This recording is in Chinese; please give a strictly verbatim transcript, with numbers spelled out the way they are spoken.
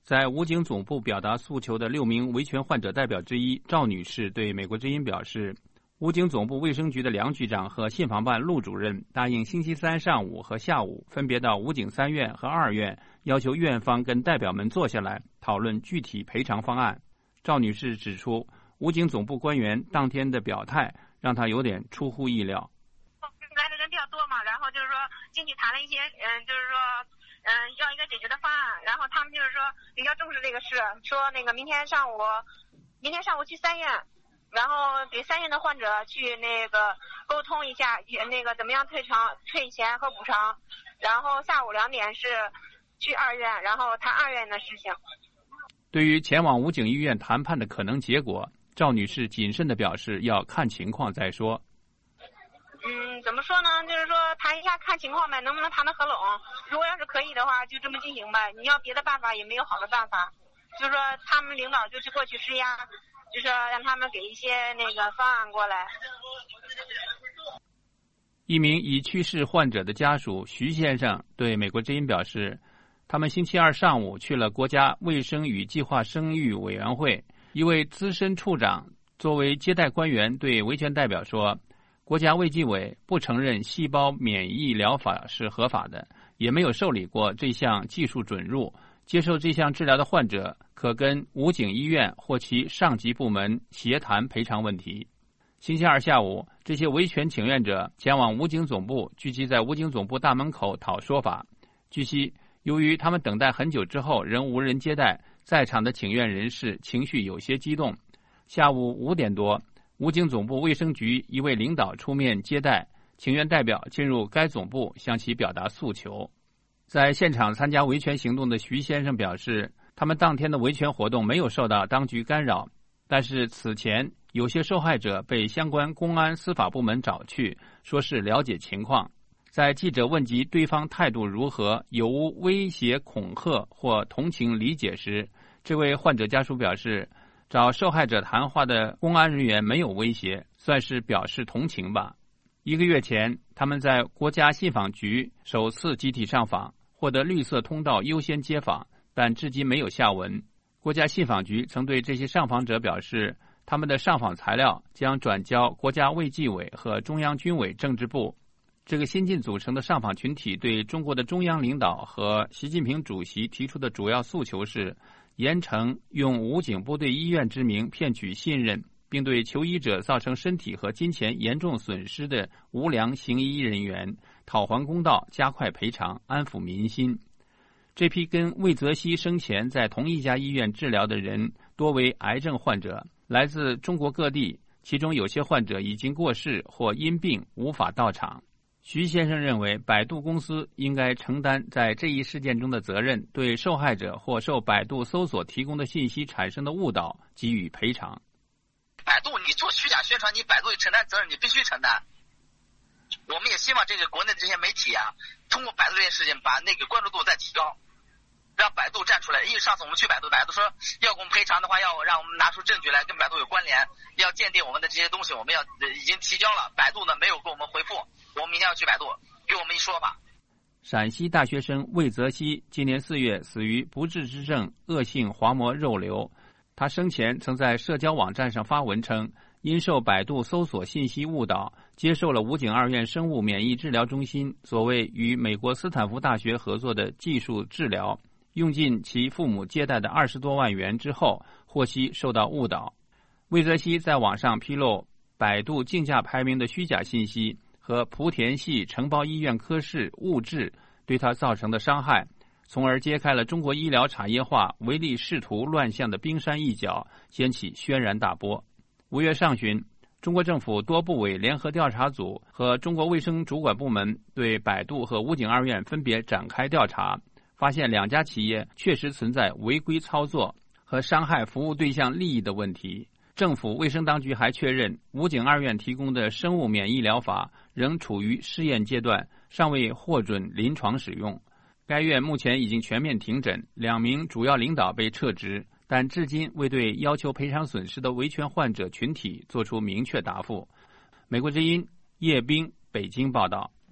在武警总部表达诉求的六名维权患者代表之一赵女士对美国之音表示，武警总部卫生局的梁局长和信访办陆主任答应星期三上午和下午分别到武警三院和二院，要求院方跟代表们坐下来讨论具体赔偿方案。赵女士指出，武警总部官员当天的表态让她有点出乎意料。 来的人比较多嘛，然后就是说进去谈了一些，嗯，就是说，嗯，要一个解决的方案，然后他们就是说比较重视这个事，说那个明天上午，明天上午去三院，然后给三院的患者去那个沟通一下，那个怎么样退偿、退钱和补偿，然后下午两点是去二院，然后谈二院的事情。 对于前往武警医院谈判的可能结果，赵女士谨慎地表示要看情况再说。 嗯，怎么说呢？就是说谈一下看情况呗，能不能谈得合拢？如果要是可以的话，就这么进行呗。你要别的办法也没有好的办法，就是说他们领导就去过去施压，就是让他们给一些那个方案过来。 一名已去世患者的家属徐先生对美国之音表示，他们星期二上午去了国家卫生与计划生育委员会，一位资深处长作为接待官员对维权代表说，国家卫计委不承认细胞免疫疗法是合法的，也没有受理过这项技术准入，接受这项治疗的患者可跟武警医院或其上级部门协谈赔偿问题。星期二下午，这些维权请愿者前往武警总部，聚集在武警总部大门口讨说法。据悉，由于他们等待很久之后仍无人接待，在场的请愿人士情绪有些激动。下午五点多，武警总部卫生局一位领导出面接待请愿代表进入该总部，向其表达诉求。在现场参加维权行动的徐先生表示，他们当天的维权活动没有受到当局干扰，但是此前有些受害者被相关公安司法部门找去，说是了解情况。在记者问及对方态度如何，有无威胁恐吓或同情理解时，这位患者家属表示，找受害者谈话的公安人员没有威胁，算是表示同情吧。一个月前，他们在国家信访局首次集体上访，获得绿色通道优先接访，但至今没有下文。国家信访局曾对这些上访者表示，他们的上访材料将转交国家卫计委和中央军委政治部。这个新近组成的上访群体对中国的中央领导和习近平主席提出的主要诉求是，严惩用武警部队医院之名骗取信任，并对求医者造成身体和金钱严重损失的无良行医人员讨还公道，加快赔偿，安抚民心。这批跟魏则西生前在同一家医院治疗的人多为癌症患者，来自中国各地，其中有些患者已经过世或因病无法到场。徐先生认为，百度公司应该承担在这一事件中的责任，对受害者或受百度搜索提供的信息产生的误导给予赔偿。 百度你做虚假宣传，你百度承担责任，你必须承担。我们也希望这个国内的这些媒体啊，通过百度这件事情把那个关注度再提高，让百度站出来。因为上次我们去百度，百度说要给我们赔偿的话，要让我们拿出证据来跟百度有关联，要鉴定我们的这些东西，我们要已经提交了，百度呢没有给我们回复，我们明天要去百度给我们一说法。 陕西大学生魏则西今年四月死于不治之症恶性滑膜肉瘤。他生前曾在社交网站上发文称，因受百度搜索信息误导，接受了武警二院生物免疫治疗中心所谓与美国斯坦福大学合作的技术治疗，用尽其父母借贷的二十多万元之后，获悉受到误导。魏则西在网上披露百度竞价排名的虚假信息和莆田系承包医院科室误治对他造成的伤害，从而揭开了中国医疗产业化唯利是图乱象的冰山一角，掀起轩然大波。五月上旬，中国政府多部委联合调查组和中国卫生主管部门对百度和武警二院分别展开调查，发现两家企业确实存在违规操作和伤害服务对象利益的问题。政府卫生当局还确认，武警二院提供的生物免疫疗法仍处于试验阶段，尚未获准临床使用。该院目前已经全面停诊，两名主要领导被撤职，但至今未对要求赔偿损失的维权患者群体作出明确答复。美国之音叶冰北京报道。